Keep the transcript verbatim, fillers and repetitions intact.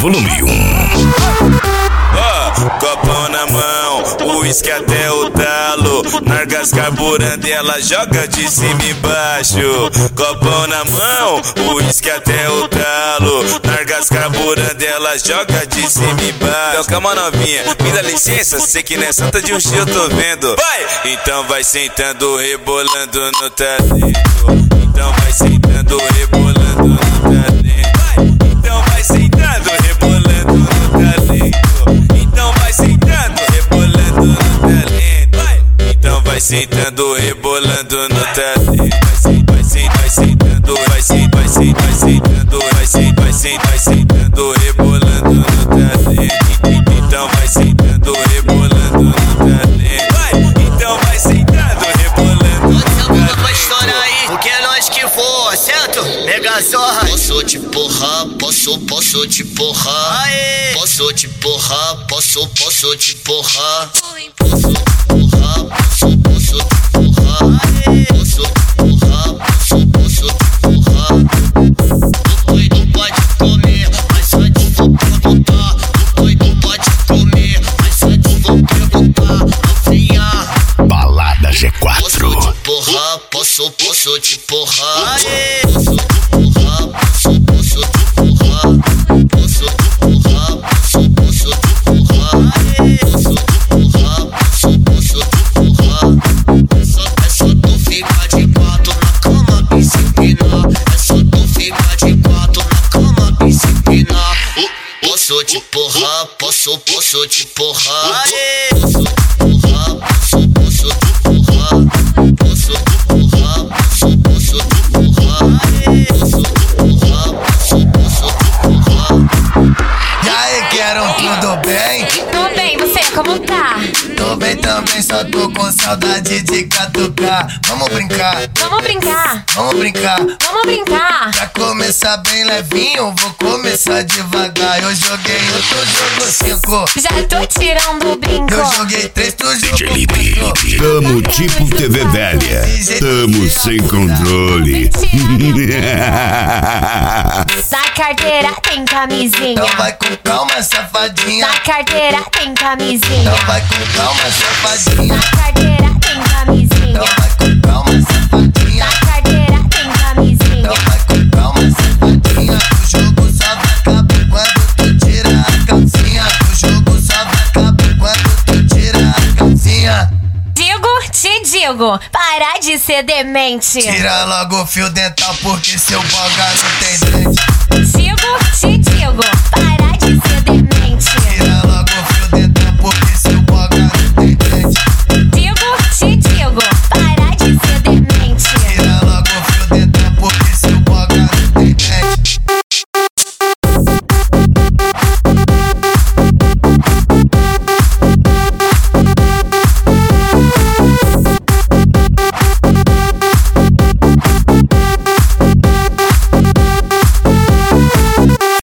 volume um. Oh, copão na mão, o uísque até o talo. Nargas carburando e ela joga de cima e baixo. Copão na mão, o uísque até o talo. Nargas carburando e ela joga de cima e baixo. Então calma novinha, me dá licença, sei que nessa santa de um dia eu tô vendo. Vai! Então vai sentando, rebolando no talento. Então vai sentando, rebolando no talento. Então vai sentando, rebolando no talento. Então vai sentando, rebolando no talento. Então vai sentando, rebolando no talento. Vai sentando, vai sentando, vai sentando, vai sentando, vai sentando, vai sentando, vai sentando, rebolando no talento. Então vai sentando, rebolando no talento. Então vai sentando, rebolando no talento. Vai estourar aí, porque é nós que voa, certo? Mega Zorra. Posso te porrar, posso, posso te porrar. Aê. Posso te porrar, posso, posso te porrar. Posso te porrar, posso, posso te porrar. Aê. Posso te porrar, posso, posso te porrar. O doido pode comer, mas antes vou perguntar. O doido pode comer, mas antes vou perguntar. Novinha. Balada G quatro. Posso te porrar, posso, posso te porrar. Aê. Posso te porrar, posso, posso te porrar. Posso te porrar, posso, posso te porrar. Aê. Posso te porrar, posso, posso te porrar. É só, é só tu ficar de quatro na cama e se empinar. É só tu ficar de quatro na cama e se empinar. Posso te porrar, posso, posso te porrar. Aê. Posso te porrar, posso, posso te porrar. Posso te porrar, posso, posso te porrar. Aê. Posso te porrar, posso, posso te porrar. E aí, quero tudo bem? Tô bem, você como tá? Tô bem também, só tô com saudade de catucar. Vamos brincar, Vamos brincar, vamos brincar. vamos brincar. Pra começar bem levinho, vou começar devagar. Eu joguei um, tu jogou cinco. Já tô tirando o brinco. Eu joguei três, tu D J jogou Lipe. quatro. Tamo tipo T V velha. Tamo sem controle. Na carteira tem camisinha. Então vai com calma, safadinha. Na carteira tem camisinha. Então vai com calma, safadinha. Na carteira tem camisinha. Então vai com calma, safadinha. Na carteira tem camisinha. Então vai com calma, safadinha. O jogo só vai acabar quando tu tira a calcinha. O jogo só vai acabar quando tu tira a calcinha. Digo, te digo, para de ser demente. Tira logo o fio dental porque seu boga não tem dente. Digo, te digo, para